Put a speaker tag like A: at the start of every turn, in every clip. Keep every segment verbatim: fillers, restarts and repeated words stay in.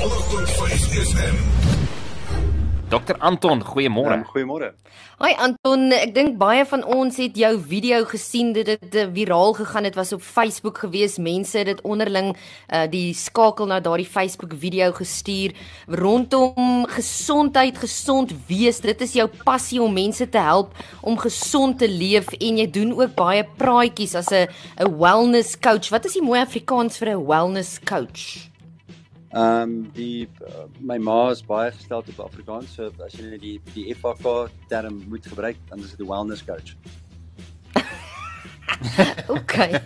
A: honderd punt vyf F M.
B: dokter Anton, goeiemôre.
C: Um, goeiemôre.
D: Hi Anton, ek dink baie van ons het jou video gesien, dit het uh, viraal gegaan, dit was op Facebook gewees, mense het dit onderling uh, die skakel na daardie Facebook video gestuur, rondom gesondheid, gesond wees, dit is jou passie om mense te help om gesond te leef en jy doen ook baie praatjies as 'n 'n wellness coach. Wat is die mooi Afrikaans vir 'n wellness coach?
C: Ehm um, die uh, my ma is baie gestel op Afrikaans, so as jy net die die F A K term moet gebruik, dan is dit 'n wellness coach.
D: Okay.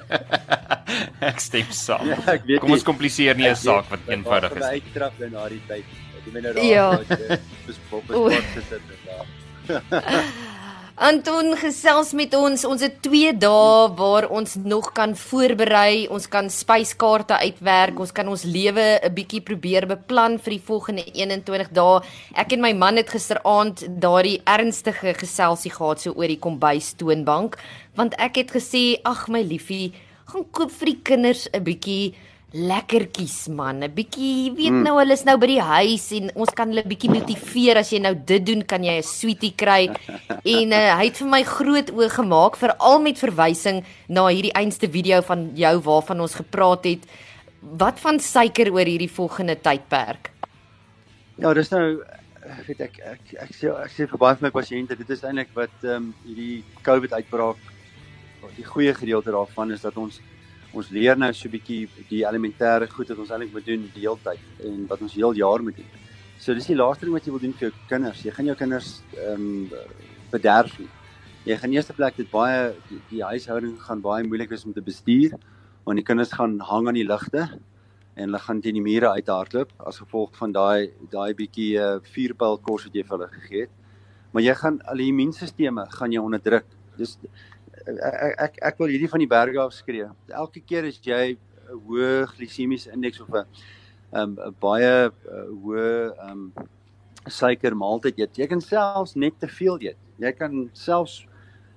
B: Ek stem saam.
C: Ja, ek weet
B: Kom ons
C: nie.
B: kompliseer nie 'n saak wat eenvoudig
C: Ek
B: is.
C: het uittrap na die tyd. Ek meen daar
D: Ja.
C: dis Bob is gesit daar.
D: Anton, gesels met ons. Ons het twee dae waar ons nog kan voorberei, ons kan spyskaarte uitwerk, ons kan ons lewe 'n bietjie probeer beplan vir die volgende eenentwintig dae. Ek en my man het gisteraand daardie ernstige geselsie gehad so oor die kombuis toonbank, want ek het gesê, ag my liefie, gaan koop vir die kinders 'n bietjie lekkertjies man, 'n bietjie, weet mm. nou, hulle is nou by die huis en ons kan hulle bietjie motiveer, as jy nou dit doen, kan jy 'n sweetie kry, en uh, hy het vir my groot oë gemaak, veral met verwysing na hierdie einste video van jou waarvan ons gepraat het. Wat van suiker oor hierdie volgende tydperk?
C: Ja, dis nou, weet ek, ek, ek, sê, ek sê vir baie van my pasiënte, dit is eintlik wat um, hierdie COVID uitbraak, die goeie gedeelte daarvan is dat ons Ons leer nou so 'n bietjie die elementêre goed wat ons eintlik moet doen die hele tyd en wat ons heel jaar moet doen. So dis die laaste ding wat jy wil doen vir jou kinders. Jy gaan jou kinders ehm um, bederf nie. Jy gaan eerste plek dit baie die, die huishouding gaan baie moeilik wees om te bestuur, want die kinders gaan hang aan die ligte en hulle gaan teen die mure uithardloop as gevolg van daai daai bietjie uh, vuurpyl kos wat jy vir hulle gegee het. Maar jy gaan al die immuunstelsels gaan jy onderdruk. Dis Ek, ek ek wil hierdie van die berge af skree. Elke keer as jy 'n hoë glisemiese indeks of 'n um, 'n baie uh, hoë um, suiker maaltyd eet, jy kan selfs net te veel eet. Jy kan selfs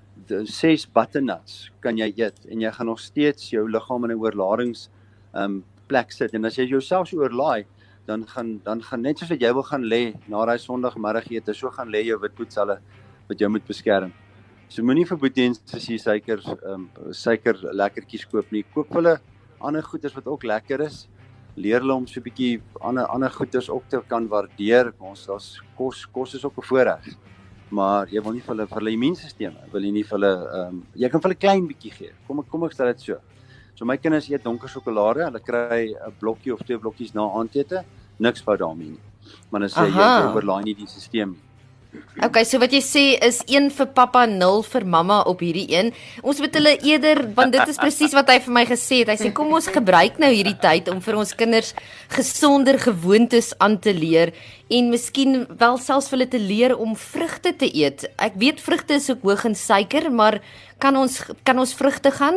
C: ses butternuts kan jy eet en jy gaan nog steeds jou liggaam in 'n oorladings um, plek sit. En as jy jouself so oorlaai, dan gaan dan gaan net soos wat jy wil gaan lê na daai Sondagmiddagete, so gaan lê jou witbloedselle wat jou moet beskerm. So moenie vir boetiens as jy suiker um, suiker lekkertjies koop nie. Koop hulle ander goeders wat ook lekker is. Leer hulle om so 'n bietjie ander ander goeders ook te kan waardeer. Ons daar's kos kos is ook 'n voorreg. Maar jy wil nie vir hulle vir hulle immuunstelsel, wil jy nie vir hulle um, jy kan vir hulle klein bietjie gee. Kom ek kom ek stel dit so. So my kinders eet donker sjokolade, hulle kry 'n blokkie of twee blokkies na aandete, niks fout daarmee nie. Maar dan sê jy jy oorlaai nie die stelsel nie.
D: Okay, so wat jy sê is een vir pappa, nul vir mamma op hierdie een. Ons moet hulle eerder, want dit is presies wat hy vir my gesê het. Hy sê kom ons gebruik nou hierdie tyd om vir ons kinders gesonder gewoontes aan te leer en miskien wel selfs vir hulle te leer om vrugte te eet. Ek weet vrugte is ook hoog in suiker, maar kan ons kan ons vrugte gaan?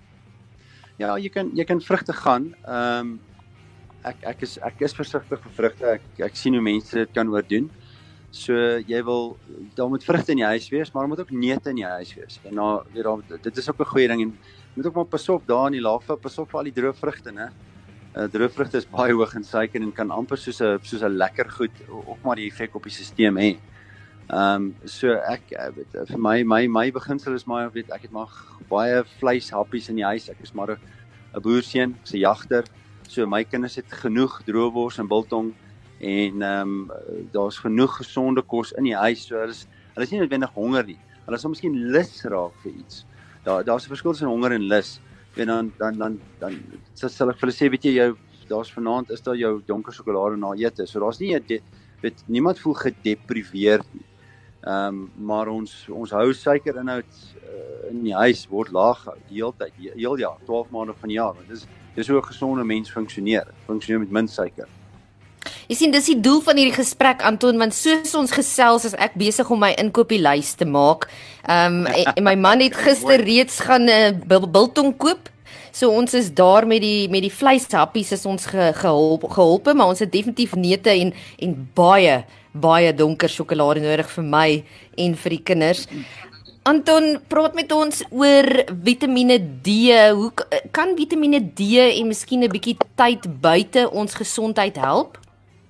C: Ja, jy kan jy kan vrugte gaan. Ehm um, ek ek is ek is versigtig vir vrugte. Ek ek sien hoe mense dit kan oordoen. So jy wil, daar moet vrugte in die huis wees, maar daar moet ook neute in die huis wees. En nou, weet daar, dit is ook 'n goeie ding en moet ook maar pas op daar in die laaste, pas op vir al die droë vrugte, né? Uh, droë vrugte is baie hoog in suiker en kan amper soos 'n soos 'n lekker goed ook maar die effek op die stelsel hê. Ehm um, so ek weet vir my my my beginsel is maar weet ek het maar baie vleishappies in die huis. Ek is maar 'n 'n boerseun, ek's 'n jagter. So my kinders het genoeg droëwors en biltong. En ehm um, daar's genoeg gesonde kos in die huis, so hulle is hulle is nie noodwendig honger nie. Hulle sal miskien lus raak vir iets. Daar daar's 'n verskil tussen honger en lus. En dan dan dan dan sal ek vir hulle sê, weet jy, jou daar's vanaand is daar jou donker sjokolade na ete. So daar's nie 'n weet niemand voel gedepriveerd nie. Ehm um, maar ons ons hou suikerinhoud uh, in die huis word laag gehou die hele tyd, die heel jaar, twaalf maande van die jaar. Want dis dis hoe 'n gesonde mens funksioneer. Funksioneer met min suiker.
D: Jy sien, dis die doel van hierdie gesprek, Anton, want soos ons gesels is ek besig om my inkopieslys te maak. Ehm um, en my man het gister reeds gaan 'n uh, biltong koop. So ons is daar met die met die vleishappies is ons ge, geholp, geholpe, maar ons het definitief neute en en baie baie donker sjokolade nodig vir my en vir die kinders. Anton, praat met ons oor Vitamiene D. Hoe kan Vitamiene D en miskien 'n bietjie tyd buite ons gesondheid help?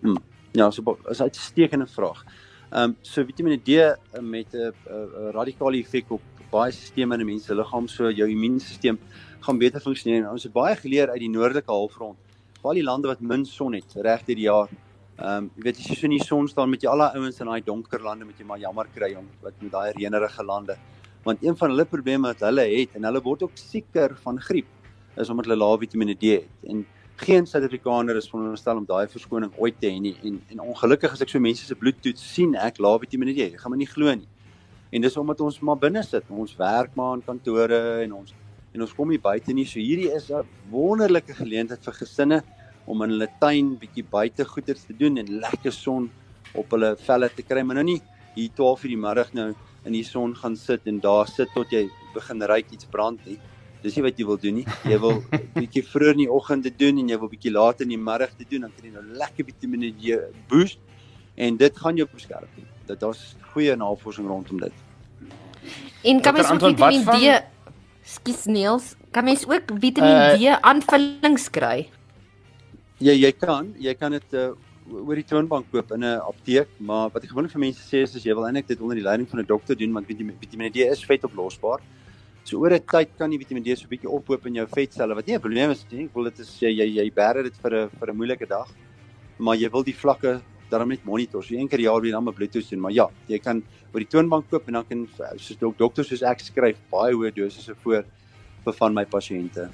C: Hmm. Ja, so is 'n uitstekende vraag. Ehm um, so Vitamiene D uh, met 'n uh, uh, radikale effek op baie sisteme in 'n mens se liggaam, so jou immuunstelsel gaan beter funksioneer. Ons het baie geleer uit die noordelike halfrond, veral die lande wat min son het reg deur die jaar. Ehm um, jy weet as jy so in die son staan met jy al die ouens in daai donker lande met jy maar jammer kry om wat met daai reënerige lande. Want een van hulle probleme wat hulle het en hulle word ook sieker van griep is omdat hulle lae Vitamiene D het. En geen Suid-Afrikaner is veronderstel om daai verskoning ooit te hê nie. En en ongelukkig as ek so mense se bloedtoets sien, ek lae Vitamiene D. Jy gaan my nie glo nie. En dis omdat ons maar binne sit. Ons werk maar in kantore en ons en ons kom nie buite nie. So hierdie is 'n wonderlike geleentheid vir gesinne om in hulle tuin bietjie buite goeders te doen en lekker son op hulle velle te kry, maar nou nie hier twaalf uur die middag nou in die son gaan sit en daar sit tot jy begin ruik iets brand nie. Dis nie wat jy wil doen nie. Jy wil bietjie vroeër in die oggend te doen en jy wil bietjie later in die middag te doen, dan kry jy nou lekker Vitamiene D boost en dit gaan jou beskerm. Dat daar's goeie navorsing rondom dit.
D: En kan mens ook Vitamiene
B: van...
D: D, skus Niels, kan mens ook Vitamiene D uh, aanvullings kry?
C: Ja, jy kan, jy kan dit uh, oor die toonbank koop in 'n apteek, maar wat ek gewoonlik vir mense sê is as jy wil eintlik dit onder die leiding van 'n dokter doen, want Vitamiene D is vetoplosbaar. So oor 'n tyd kan die Vitamiene D so 'n bietjie ophoop in jou vetselle, wat nie 'n probleem is nie. Ek wil dit is jy jy, jy bære dit vir 'n vir 'n moeilike dag, maar jy wil die vlakke daarom net monitor. So een keer per jaar weer dan 'n bloedtoets doen, maar ja, jy kan oor die toonbank koop en dan kan soos dok, dokters soos ek skryf baie hoë dosisse voor vir van my pasiënte.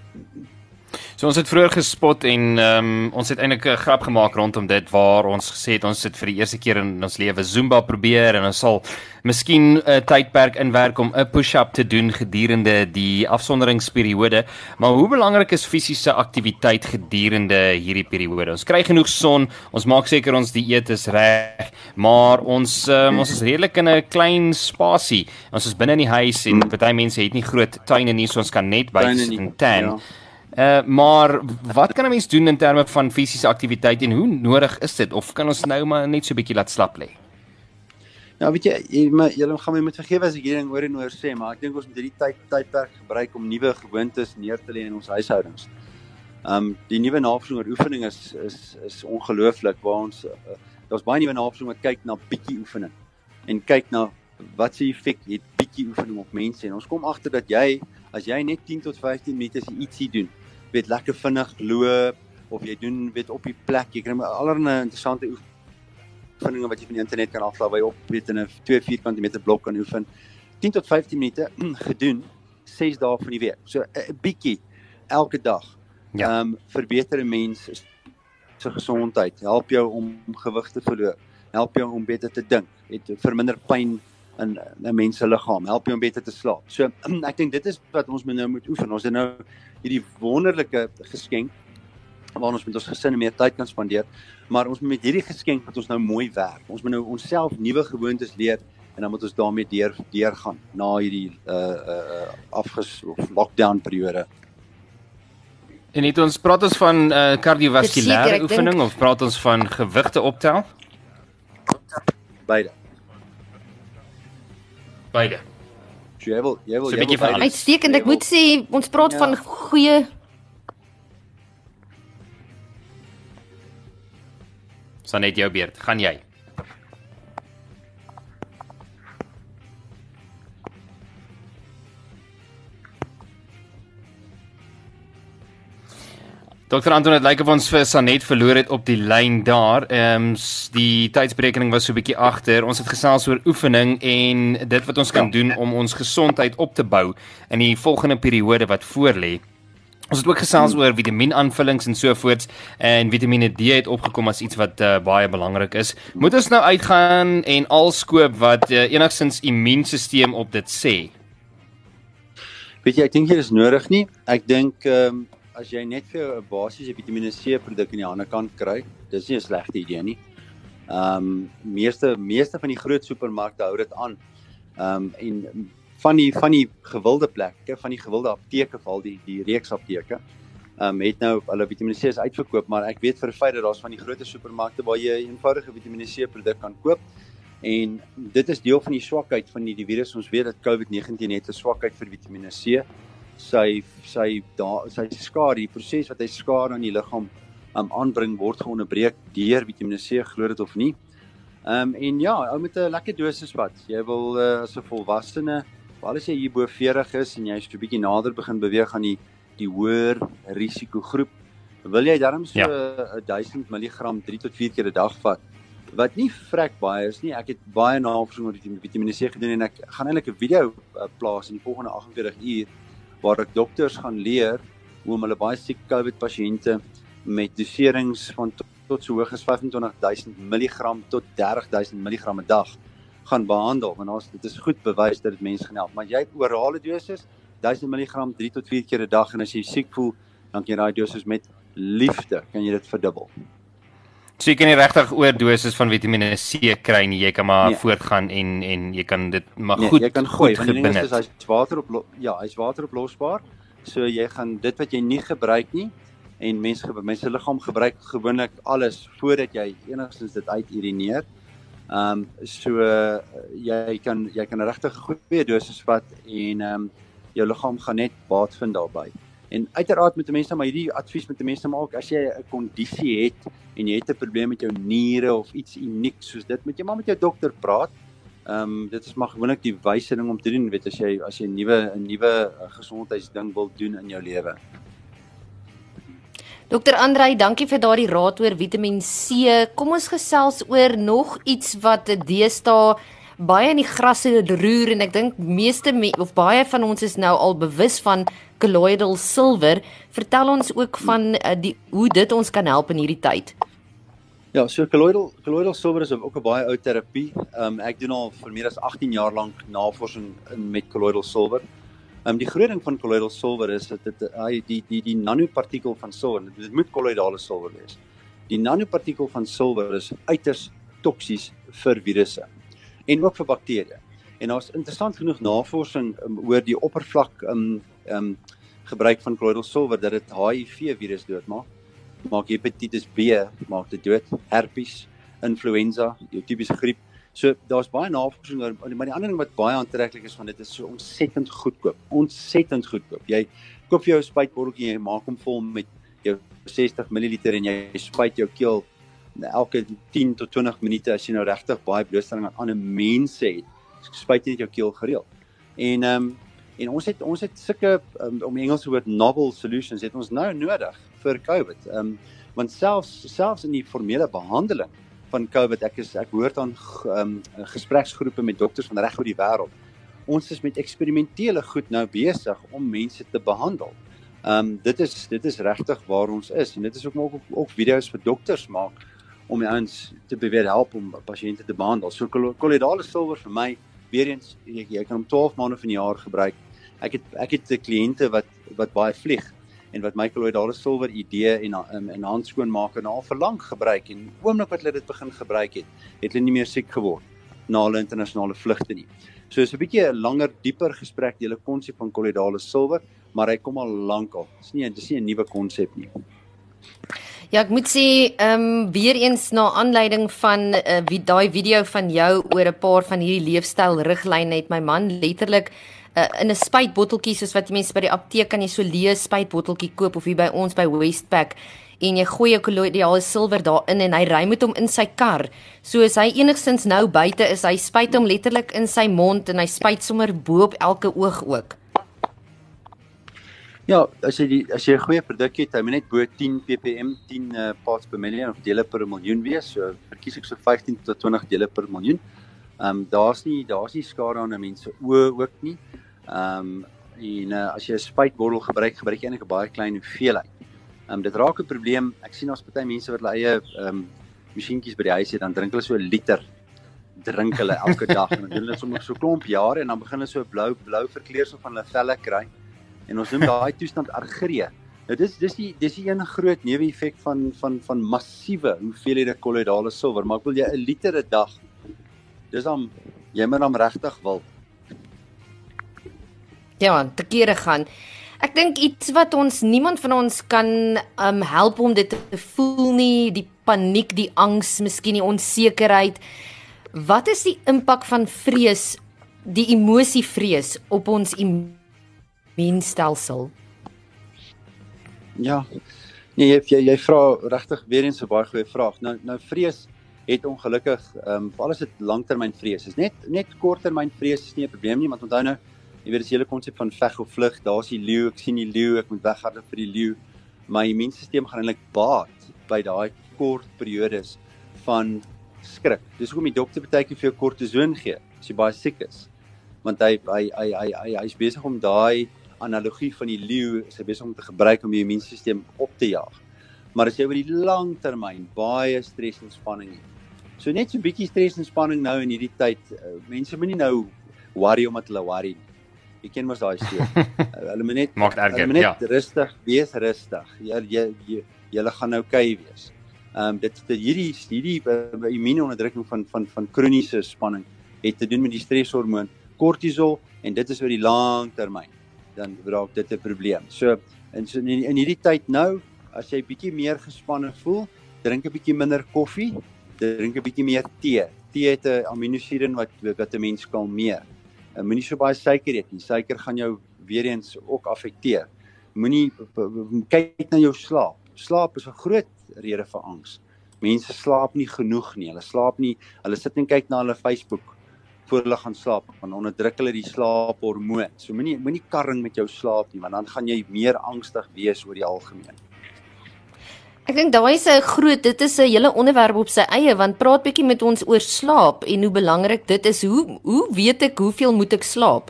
B: So ons het vroeër gespot en um, ons het eintlik 'n grap gemaak rondom dit waar ons gesê het ons sit vir die eerste keer in ons lewe Zumba probeer en ons sal miskien 'n uh, tydperk inwerk om 'n push-up te doen gedurende die afsonderingsperiode. Maar hoe belangrik is fisiese aktiwiteit gedurende hierdie periode? Ons kry genoeg son, ons maak seker ons dieet is reg, maar ons um, ons is redelik in 'n klein spasie. Ons is binne in die huis en party mense het nie groot tuine nie, so ons kan net buite sit en tan. Ja. Uh, maar wat kan 'n mens doen in terme van fisiese aktiwiteit en hoe nodig is dit? Of kan ons nou maar net so 'n bietjie laat slap lê?
C: Ja, weet jy, julle gaan my moet vergewe as ek hierdie oor en oor sê, maar ek dink ons moet hierdie tyd tydperk gebruik om nuwe gewoontes neer te lê in ons huishoudings. Um die nuwe navorsing oor oefening is is is ongelooflik waar ons uh, daar's baie nuwe navorsing wat kyk na bietjie oefening en kyk na wat se effek het bietjie oefening op mense en ons kom agter dat jy as jy net tien tot vyftien minute ietsie doen, weet lekker vinnig loop of jy doen weet op die plek, jy kry allerlei interessante oefeninge wat jy van die internet kan aflaai waar jy op weet in 'n twee vierkante meter blok kan oefen. tien tot vyftien minute gedoen ses dae van die week. So 'n bietjie elke dag. Ja. Um verbeter 'n mens se gesondheid, help jou om gewig te verloor, help jou om beter te dink, het verminder pyn in 'n mens se liggaam, help jou om beter te slaap. So ek dink dit is wat ons nou moet oefen. Ons het nou hierdie wonderlike geskenk waar ons met ons gesinne meer tyd kan spandeer, maar ons moet met hierdie geskenk wat ons nou mooi werk. Ons moet nou onsself nuwe gewoontes leer en dan moet ons daarmee deur deurgaan na hierdie uh uh afges of lockdown periode.
B: En het ons praat ons van uh kardiovaskulêre oefening denk... of praat ons van gewigte optel?
C: Beide.
B: Beide.
C: So jy wil jy wil
B: so
C: jy wil beide.
D: Uitstekend, ek moet sê ons praat ja. van goeie
B: Sanet jou beurt, gaan jy. Dokter Anton, het lyk of ons vir Sanet verloor het op die lyn daar. Ehm um, die tydsberekening was so 'n bietjie agter. Ons het gesels oor oefening en dit wat ons kan doen om ons gesondheid op te bou in die volgende periode wat voorlê. Ons het ook gesels hmm. oor vitamienaanvullings en so voorts en Vitamiene D het opgekom as iets wat uh, baie belangrik is. Moet ons nou uitgaan en alskoop wat uh, enigstens immuunstelsel op dit sê?
C: Weet jy, ek dink dit is nodig nie. Ek dink ehm um, as jy net vir jou 'n basiese Vitamiene C produk in die hande kan kry, dis nie 'n slegte idee nie. Ehm um, meeste meeste van die groot supermarkte hou dit aan. Ehm um, en van die van die gewilde plekke, van die gewilde apteke, val die die reeks apteke. Ehm um, het nou hulle Vitamiene C is uitverkoop, maar ek weet vir 'n feit dat daar's van die groot supermarkte waar jy 'n eenvoudige Vitamiene C produk kan koop. En dit is deel van die swakheid van die, die virus. Ons weet dat COVID negentien het 'n swakheid vir Vitamiene C. Sy sy daar sy skade, die proses wat hy skade aan die liggaam um, aanbring word geonderbreek deur Vitamiene C, glo dit of nie. Um, en ja, ou met 'n lekker dosis vat. Jy wil uh, as 'n volwassene, veral as jy hier bo veertig is en jy so 'n bietjie nader begin beweeg aan die die hoër risikogroep, wil jy darm so 'n ja. duisend milligram drie tot vier keer 'n dag vat. Wat nie vrek baie is nie. Ek het baie navorsing oor die Vitamiene C gedoen en ek gaan eintlik 'n video uh, plaas in die volgende agt en veertig uur waar ek dokters gaan leer hoe om hulle baie siek COVID pasiënte met doserings van tot, tot so hoog as vyf en twintig duisend milligram tot dertig duisend milligram 'n dag gaan behandel. Want ons dit is goed bewys dat dit mense gaan help. Maar jy het orale dosis duisend milligram drie tot vier keer 'n dag en as jy siek voel, dan kan jy daai dosis met liefde kan jy dit verdubbel.
B: So jy kan nie regtig oordosis van Vitamiene C kry nie. Jy kan maar
C: nee.
B: voortgaan en en jy kan dit maar
C: nee,
B: goed
C: jy kan gooi,
B: goed
C: want die ding is,
B: benut.
C: is hy's water op ja, hy's wateroplosbaar. So jy gaan dit wat jy nie gebruik nie en mense mense liggaam gebruik gewoonlik alles voordat jy enigstens dit uiturineer. Ehm um, so uh, jy kan jy kan regtig goeie dosis vat en ehm um, jou liggaam gaan net baat vind daarbey. En uiteraard met die mense maar hierdie advies met die mense maak as jy 'n kondisie het en jy het 'n probleem met jou niere of iets uniek soos dit, moet jy maar met jou dokter praat. Ehm um, dit is maar gewoonlik die wyse ding om te doen, weet as jy as jy 'n nuwe 'n nuwe gesondheidsding wil doen in jou lewe.
D: Dokter Andrei, dankie vir daardie raad oor Vitamiene C. Kom ons gesels oor nog iets wat deesdae baie in die grasse roer en ek dink meeste me, of baie van ons is nou al bewus van colloidal silver. Vertel ons ook van uh, die hoe dit ons kan help in hierdie tyd.
C: Ja, so colloidal colloidal silver is ook 'n baie ou terapie. Um, ek doen al vir meer as agttien jaar lank navorsing in met colloidal silver. Um, die groot ding van colloidal silver is dat dit hy die die die nanopartikel van silwer, dit moet kolloidale silwer wees. Die nanopartikel van silwer is uiters toksies vir virusse en ook vir bakterieë. En daar's interessant genoeg navorsing um, oor die oppervlak um, um, gebruik van colloidal silver dat dit H I V virus doodmaak. Maak hepatitis B, maak dit dood, herpes, influenza, jou tipiese griep. So daar's baie navorsing oor, maar die ander ding wat baie aantreklik is van dit is so ontsettend goedkoop. Ontsettend goedkoop. Jy koop vir jou 'n spuitbotteltjie en jy maak hom vol met jou sestig milliliter en jy spuit jou keel elke tien tot twintig minute as jy nou regtig baie blootstelling aan ander mense het. Spuit jy net jou keel gereeld. En ehm um, en ons het ons het sulke um, om Engels woord novel solutions het ons nou nodig vir COVID. Ehm um, want selfs selfs in die formele behandeling van COVID, ek is ek hoort aan um, gespreksgroepe met dokters van reg oor die wêreld. Ons is met eksperimentele goed nou besig om mense te behandel. Ehm um, dit is dit is regtig waar ons is en dit is ook ook ook video's vir dokters maak om die ouens te beweer help om pasiënte te behandel. So kolloidale silwer vir my weer eens jy, jy kan hom twaalf maande van die jaar gebruik. Ek het ek het 'n kliënte wat wat baie vlieg en wat my kolloidale silwer idee en en, en handskoonmaker nou al vir lank gebruik en oomblik wat hulle dit begin gebruik het, het hulle nie meer siek geword na hulle internasionale vlugte nie. So is 'n bietjie 'n langer, dieper gesprek die hele konsep van kolloidale silwer, maar hy kom al lank al. Dis nie dis nie 'n nuwe konsep nie.
D: Ja, ek moet sê, ehm um, weer eens na aanleiding van uh, wie daai video van jou oor 'n paar van hierdie leefstyl riglyne het my man letterlik uh, in 'n spuitbotteltjie soos wat mense by die apteek kan jy so leë spuitbotteltjie koop of hier by ons by Westpac en jy gooi jou kolloidale silwer daarin en hy ry met hom in sy kar. So as hy enigstens nou buite is, hy spuit hom letterlik in sy mond en hy spuit sommer bo op elke oog ook.
C: Ja, as jy die, as jy 'n goeie produk het, hy moet net bo tien ppm, tien uh, parts per million of dele per miljoen wees. So verkies ek so vyftien tot twintig dele per miljoen. Ehm um, daar's nie daar's nie skade aan mense oë ook nie. Ehm um, en uh, as jy 'n spuitbottel gebruik, gebruik jy eintlik 'n baie klein hoeveelheid. Ehm um, dit raak 'n probleem. Ek sien ons party mense wat hulle eie ehm um, masjienkies by die huis het, dan drink hulle so 'n liter drink hulle elke dag en dan doen hulle sommer so klomp jare en dan begin hulle so 'n blou blou verkleursel van hulle velle kry. En ons noem daai toestand argree. Nou dis dis die dis die een groot neeweffek van van van massiewe hoeveelhede kolloidale silwer, maar ek wil jy 'n liter 'n dag. Dis dan jy moet dan regtig wil.
D: Ja, te kere gaan. Ek dink iets wat ons niemand van ons kan um, help om dit te voel nie, die paniek, die angs, miskien die onsekerheid. Wat is die impak van vrees, die emosie vrees op ons immuunstelsel?
C: Ja, Nee, jy jy, jy vra regtig weer eens 'n baie goeie vraag. Nou nou vrees het ongelukkig ehm um, veral as dit langtermyn vrees is. Net net korttermyn vrees is nie 'n probleem nie, want onthou nou, jy weet dis die hele konsep van veg of vlug. Daar's die leeu, ek sien die leeu, ek moet weghardloop vir die leeu. My immuunstelsel gaan eintlik baat by daai kort periodes van skrik. Dis hoekom die dokter baie keer vir jou kortison gee as jy baie siek is. Want hy hy hy hy hy hy's besig om daai analogie van die leeu is hy besig om te gebruik om die immuunstelsel op te jaag. Maar as jy oor die lang termyn baie stres en spanning het. So net so 'n bietjie stres en spanning nou in hierdie tyd. Uh, mense moenie nou worry omdat hulle worry nie. Jy ken mos daai storie. uh, hulle moet net
B: Maak erger,
C: hulle moet net
B: ja.
C: rustig wees, rustig. Jy jy jy julle gaan nou oukei wees. Ehm um, dit dit hierdie hierdie uh, immuunonderdrukking van van van kroniese spanning het te doen met die streshormoon kortisol en dit is oor die lang termyn. Dan raak dit 'n probleem. So in so in, in hierdie tyd nou, as jy bietjie meer gespanne voel, drink 'n bietjie minder koffie, drink 'n bietjie meer tee. Tee het 'n aminosurin wat wat 'n mens kalmeer. Moenie so baie suiker eet nie. Suiker gaan jou weer eens ook affekteer. Moenie kyk na jou slaap. Slaap is 'n groot rede vir angs. Mense slaap nie genoeg nie. Hulle slaap nie. Hulle sit en kyk na hulle Facebook voor hulle gaan slaap, want onderdruk hulle die slaaphormoon. So moenie moenie karring met jou slaap nie, want dan gaan jy meer angstig wees oor die algemeen.
D: Ek dink daai is 'n groot, dit is 'n hele onderwerp op sy eie, want praat bietjie met ons oor slaap en hoe belangrik dit is. Hoe hoe weet ek hoeveel moet ek slaap?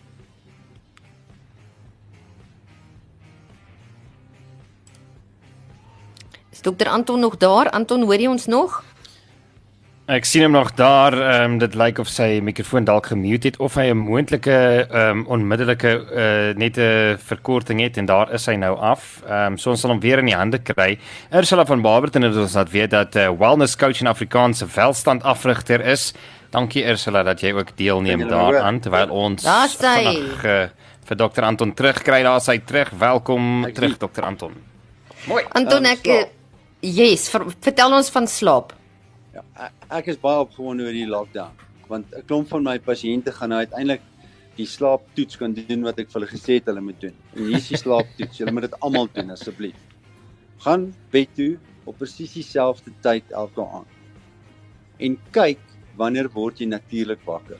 D: Is dokter Anton nog daar? Anton, hoor jy ons nog?
B: Ek sien hom nog daar, um, dit lyk of sy mikrofoon dalk gemute het of hy 'n moontlike um, onmiddellike uh, net 'n verkorting het en daar is hy nou af. Um, so ons sal hom weer in die hande kry. Ursula van Barberton het ons laat weet dat 'n uh, wellness coach in Afrikaanse welstand afrigter is. Dankie Ursula dat jy ook deelneem daaraan terwyl ons vandag uh, vir dokter Anton terugkry. Daar is hy terug. Welkom ek terug dokter Anton.
D: Mooi. Anton, ek um, yes, ver, vertel ons van slaap.
C: Ja, ek is baie opgewonde oor die lockdown, want 'n klomp van my pasiënte gaan nou uiteindelik die slaaptoets kan doen wat ek vir hulle gesê het hulle moet doen. En hier is die slaaptoets. Julle moet dit almal doen asseblief. Gaan bed toe op presies dieselfde tyd elke aand. En kyk wanneer word jy natuurlik wakker.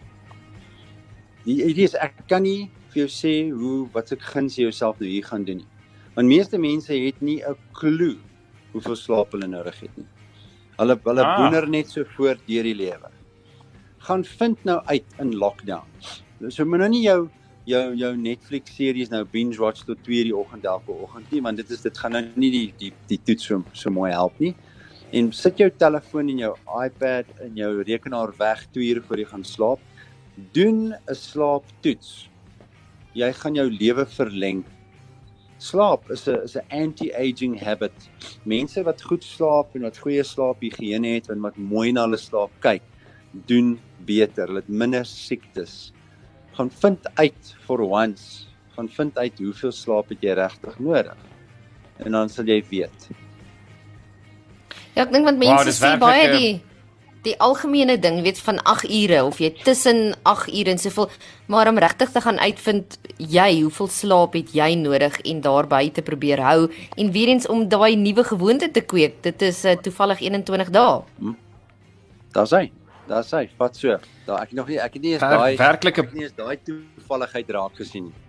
C: Die idee is ek kan nie vir jou sê hoe wat ek guns jy jouself nou hier gaan doen nie. Want meeste mense het nie 'n klou hoeveel slaap hulle nodig het nie. Hulle hulle ah. boener net so voort deur die lewe. Gaan vind nou uit in lockdown. So moet nou nie jou jou jou Netflix series nou binge watch tot twee die oggend elke oggend nie, want dit is dit gaan nou nie die die die toets so, so mooi help nie. En sit jou telefoon en jou iPad en jou rekenaar weg twee ure voor jy gaan slaap. Doen 'n slaaptoets. Jy gaan jou lewe verleng. Slaap is 'n is 'n anti-aging habit. Mense wat goed slaap en wat goeie slaaphigiëne het en wat mooi na hulle slaap kyk, doen beter. Hulle het minder siektes. Gaan vind uit for once. Gaan vind uit hoeveel slaap het jy regtig nodig. En dan sal jy weet.
D: Ja, ek dink want mense wow, sê baie die die algemene ding, weet van agt ure of jy tussen agt ure en soveel, maar om regtig te gaan uitvind jy hoeveel slaap het jy nodig en daarby te probeer hou en weer eens om daai nuwe gewoonte te kweek. Dit is uh, toevallig eenentwintig dae.
C: Hm. Daar's hy. Daar's hy. Vat so. Daar ek nog nie ek het nie eens daai
B: werklike
C: ek het nie eens daai toevalligheid raak gesien nie.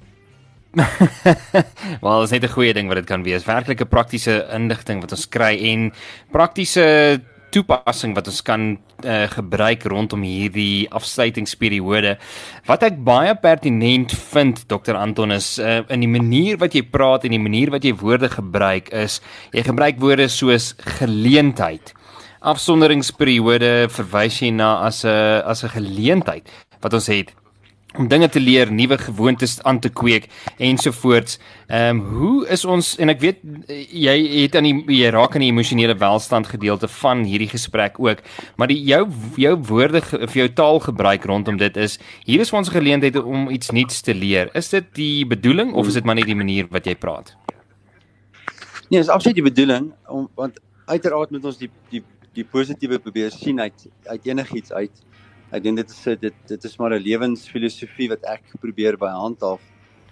B: Wel, dit is net 'n goeie ding wat dit kan wees. Werklike praktiese inligting wat ons kry en praktiese toepassing wat ons kan uh, gebruik rondom hierdie afsluitingsperiode. Wat ek baie pertinent vind, dokter Anton, is uh, in die manier wat jy praat en die manier wat jy woorde gebruik is, jy gebruik woorde soos geleentheid. Afsonderingsperiode verwys jy na as 'n as 'n geleentheid wat ons het om dinge te leer, nuwe gewoontes aan te kweek ensovoorts. Ehm um, hoe is ons, en ek weet jy het aan die jy raak aan die emosionele welstand gedeelte van hierdie gesprek ook, maar die jou jou woorde of jou taalgebruik rondom dit is hier is ons geleentheid om iets nuuts te leer. Is dit die bedoeling of is dit maar net die manier wat jy praat?
C: Nee, dis absoluut die bedoeling om want uiteraard moet ons die die die positiewe probeer sien uit uit enigiets uit. Ek dink dit is dit dit is maar 'n lewensfilosofie wat ek probeer by handhaaf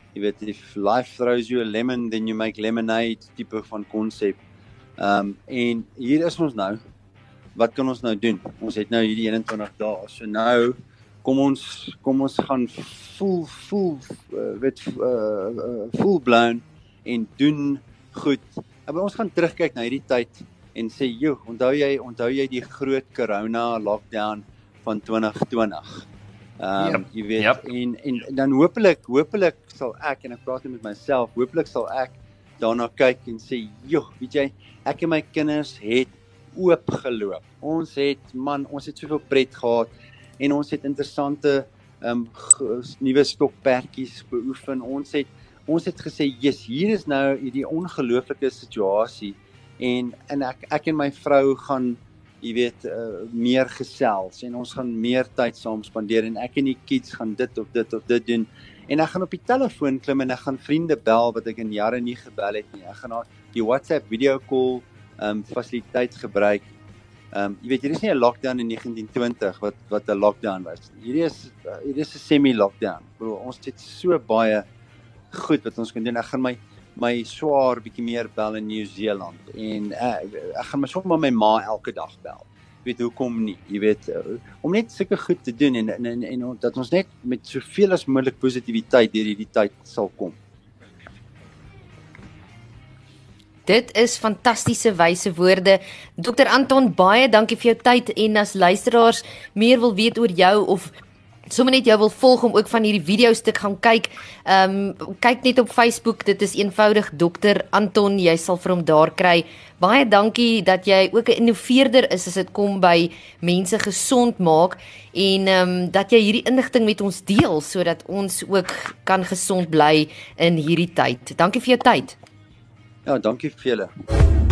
C: jy weet, if life throws you a lemon, then you make lemonade, tipe van konsep. Um, en hier is ons nou. Wat kan ons nou doen? Ons het nou hierdie eenentwintig dae. So nou kom ons kom ons gaan full full uh, weet uh, uh, full blown en doen goed. Maar ons gaan terugkyk na hierdie tyd en sê, "Jo, onthou jy onthou jy die groot corona lockdown van twintig twintig?" Ehm um, yep, jy weet yep. en en dan hopelik hopelik sal ek en ek praat net met myself, hopelik sal ek daarna kyk en sê, "Jo, weet jy, ek en my kinders het oop geloop. Ons het man, ons het soveel pret gehad en ons het interessante ehm um, nuwe stokperdjies beoefen. Ons het ons het gesê, "Yes, hier is nou hierdie ongelooflike situasie en en ek ek en my vrou gaan jy weet uh, meer gesels en ons gaan meer tyd saam spandeer en ek en die kids gaan dit of dit of dit doen en ek gaan op die telefoon klim en ek gaan vriende bel wat ek in jare nie gebel het nie. Ek gaan die WhatsApp video call um, fasiliteit gebruik. Um, jy weet, hier is nie 'n lockdown in negentien twintig wat wat 'n lockdown was. Hierdie is uh, hierdie is 'n semi-lockdown. Bro, ons het so baie goed wat ons kan doen. Ek gaan my my swaar bietjie meer bel in Nieu-Seeland en uh, ek gaan my sommer my ma elke dag bel. Jy weet hoekom nie? Jy weet uh, om net sulke goed te doen en en, en en dat ons net met soveel as moontlik positiwiteit deur hierdie tyd sal kom.
D: Dit is fantastiese wyse woorde. dokter Anton, baie dankie vir jou tyd en as luisteraars meer wil weet oor jou of sommer net jou wil volg om ook van hierdie videostuk gaan kyk, um, kyk net op Facebook, dit is eenvoudig dokter Anton, jy sal vir hom daar kry. Baie dankie dat jy ook 'n innoveerder is as dit kom by mense gesond maak en um, dat jy hierdie inligting met ons deel sodat ons ook kan gesond bly in hierdie tyd. Dankie vir jou tyd.
C: Ja, dankie vir julle.